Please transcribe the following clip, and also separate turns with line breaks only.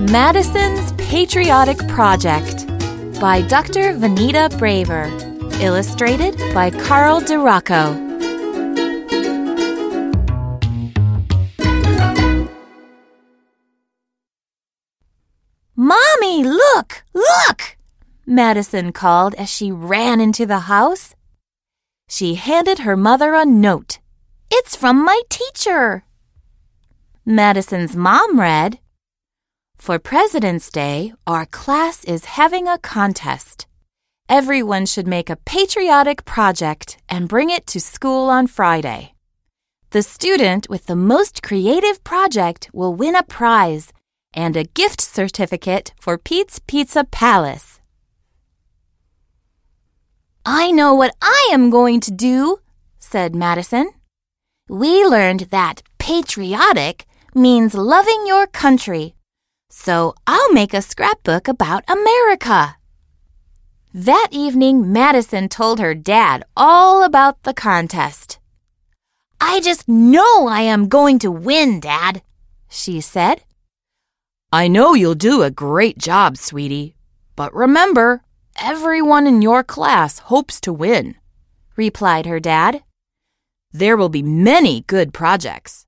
Madison's Patriotic Project by Dr. Vanita Braver. Illustrated by Carl DeRocco. "Mommy, look! Look!" Madison called as she ran into the house. She handed her mother a note. "It's from my teacher." Madison's mom read, "For President's Day, our class is having a contest. Everyone should make a patriotic project and bring it to school on Friday. The student with the most creative project will win a prize and a gift certificate for Pete's Pizza Palace." "I know what I am going to do," said Madison. "We learned that patriotic means loving your country, so I'll make a scrapbook about America." That evening, Madison told her dad all about the contest. "I just know I am going to win, Dad," she said. "I know you'll do a great job, sweetie. But remember, everyone in your class hopes to win," replied her dad. "There will be many good projects,